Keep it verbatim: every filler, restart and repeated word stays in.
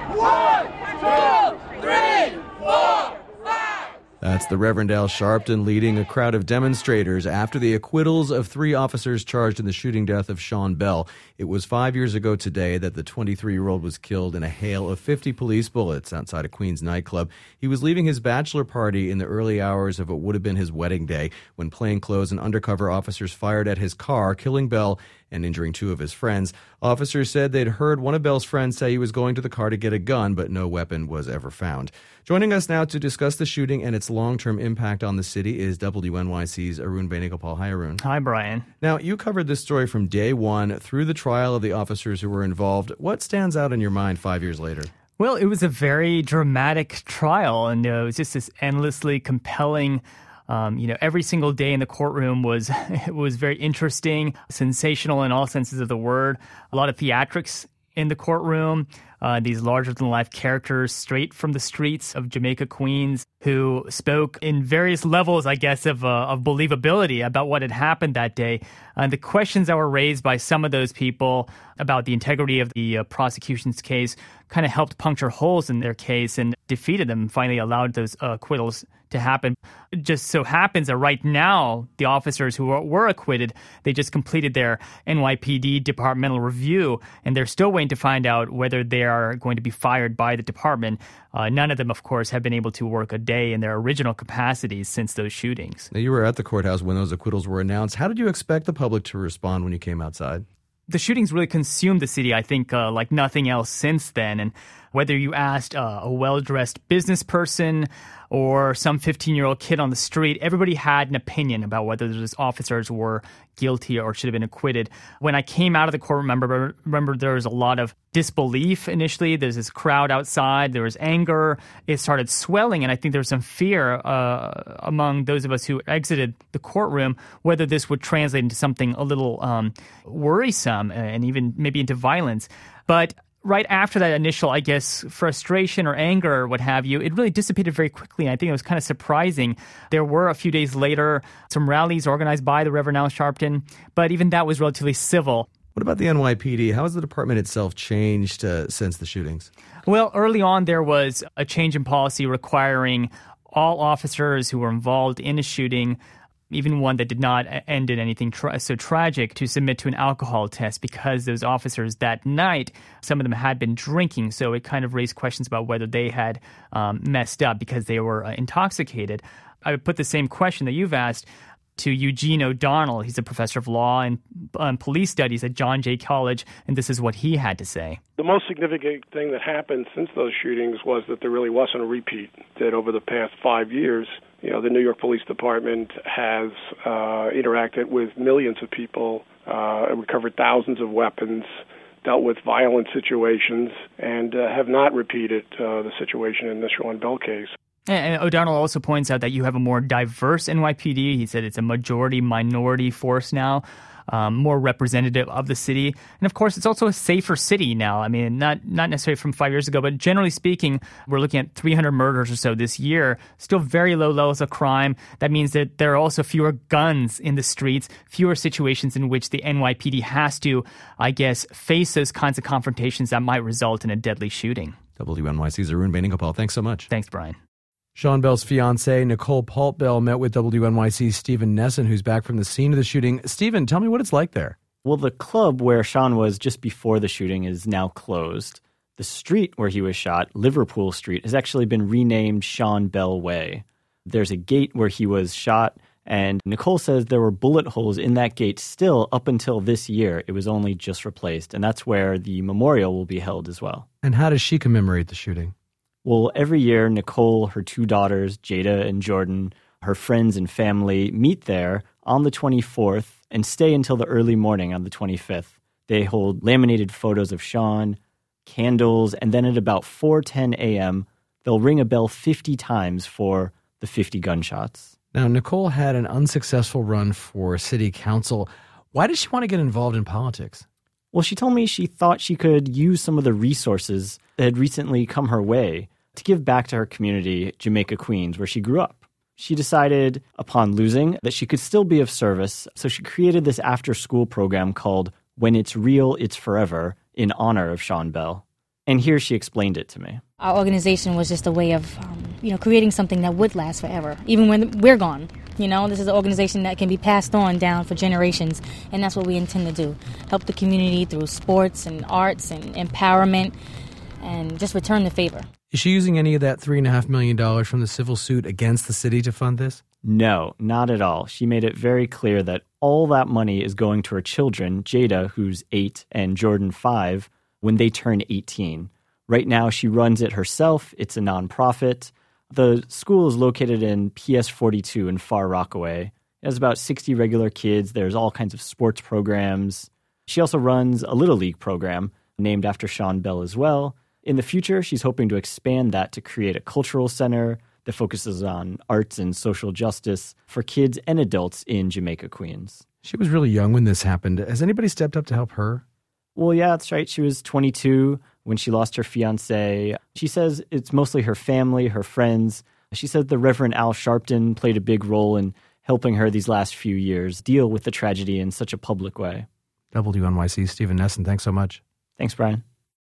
One, two, three, four, five. That's the Reverend Al Sharpton leading a crowd of demonstrators after the acquittals of three officers charged in the shooting death of Sean Bell. It was five years ago today that the twenty-three-year-old was killed in a hail of fifty police bullets outside a Queens nightclub. He was leaving his bachelor party in the early hours of what would have been his wedding day when plainclothes and undercover officers fired at his car, killing Bell and injuring two of his friends. Officers said they'd heard one of Bell's friends say he was going to the car to get a gun, but no weapon was ever found. Joining us now to discuss the shooting and its long-term impact on the city is W N Y C's Arun Venugopal. Hi, Arun. Hi, Brian. Now, you covered this story from day one through the trial of the officers who were involved. What stands out in your mind five years later? Well, it was a very dramatic trial, and uh, it was just this endlessly compelling. Um, you know, every single day in the courtroom was it was very interesting, sensational in all senses of the word. A lot of theatrics in the courtroom. Uh, these larger-than-life characters straight from the streets of Jamaica, Queens, who spoke in various levels, I guess, of, uh, of believability about what had happened that day. And the questions that were raised by some of those people about the integrity of the uh, prosecution's case kind of helped puncture holes in their case and defeated them and finally allowed those uh, acquittals to happen. It just so happens that right now, the officers who were, were acquitted, they just completed their N Y P D departmental review, and they're still waiting to find out whether they are going to be fired by the department. Uh, none of them, of course, have been able to work a day in their original capacities since those shootings. Now, you were at the courthouse when those acquittals were announced. How did you expect the public to respond when you came outside? The shootings really consumed the city, I think, uh, like nothing else since then. And whether you asked uh, a well-dressed business person or some fifteen-year-old kid on the street, everybody had an opinion about whether those officers were guilty or should have been acquitted. When I came out of the court, remember, remember there was a lot of disbelief initially. There's this crowd outside. There was anger. It started swelling, and I think there was some fear uh, among those of us who exited the courtroom whether this would translate into something a little um, worrisome and even maybe into violence. But right after that initial, I guess, frustration or anger or what have you, it really dissipated very quickly. I think it was kind of surprising. There were a few days later some rallies organized by the Reverend Al Sharpton, but even that was relatively civil. What about the N Y P D? How has the department itself changed uh, since the shootings? Well, early on there was a change in policy requiring all officers who were involved in a shooting, even one that did not end in anything tra- so tragic, to submit to an alcohol test because those officers that night, some of them had been drinking. So it kind of raised questions about whether they had um, messed up because they were uh, intoxicated. I would put the same question that you've asked to Eugene O'Donnell. He's a professor of law and um, police studies at John Jay College, and this is what he had to say. The most significant thing that happened since those shootings was that there really wasn't a repeat, that over the past five years, you know, the New York Police Department has uh, interacted with millions of people, uh, recovered thousands of weapons, dealt with violent situations, and uh, have not repeated uh, the situation in the Sean Bell case. And O'Donnell also points out that you have a more diverse N Y P D. He said it's a majority-minority force now, um, more representative of the city. And, of course, it's also a safer city now. I mean, not not necessarily from five years ago, but generally speaking, we're looking at three hundred murders or so this year. Still very low levels of crime. That means that there are also fewer guns in the streets, fewer situations in which the N Y P D has to, I guess, face those kinds of confrontations that might result in a deadly shooting. W N Y C's Arun Venugopal, thanks so much. Thanks, Brian. Sean Bell's fiancée, Nicole Pault Bell, met with W N Y C's Stephen Nesson, who's back from the scene of the shooting. Stephen, tell me what it's like there. Well, the club where Sean was just before the shooting is now closed. The street where he was shot, Liverpool Street, has actually been renamed Sean Bell Way. There's a gate where he was shot, and Nicole says there were bullet holes in that gate still up until this year. It was only just replaced, and that's where the memorial will be held as well. And how does she commemorate the shooting? Well, every year, Nicole, her two daughters, Jada and Jordan, her friends and family meet there on the twenty-fourth and stay until the early morning on the twenty-fifth. They hold laminated photos of Sean, candles, and then at about four ten a.m., they'll ring a bell fifty times for the fifty gunshots. Now, Nicole had an unsuccessful run for city council. Why did she want to get involved in politics? Well, she told me she thought she could use some of the resources that had recently come her way to give back to her community, Jamaica, Queens, where she grew up. She decided, upon losing, that she could still be of service, so she created this after-school program called When It's Real, It's Forever, in honor of Sean Bell. And here she explained it to me. Our organization was just a way of, um, you know, creating something that would last forever, even when we're gone. You know, this is an organization that can be passed on down for generations, and that's what we intend to do. Help the community through sports and arts and empowerment, and just return the favor. Is she using any of that three point five million dollars from the civil suit against the city to fund this? No, not at all. She made it very clear that all that money is going to her children, Jada, who's eight, and Jordan, five, when they turn eighteen. Right now, she runs it herself. It's a nonprofit. The school is located in P S forty-two in Far Rockaway. It has about sixty regular kids. There's all kinds of sports programs. She also runs a Little League program named after Sean Bell as well. In the future, she's hoping to expand that to create a cultural center that focuses on arts and social justice for kids and adults in Jamaica, Queens. She was really young when this happened. Has anybody stepped up to help her? Well, yeah, that's right. She was twenty-two when she lost her fiancé. She says it's mostly her family, her friends. She said the Reverend Al Sharpton played a big role in helping her these last few years deal with the tragedy in such a public way. W N Y C, Stephen Nesson, thanks so much. Thanks, Brian.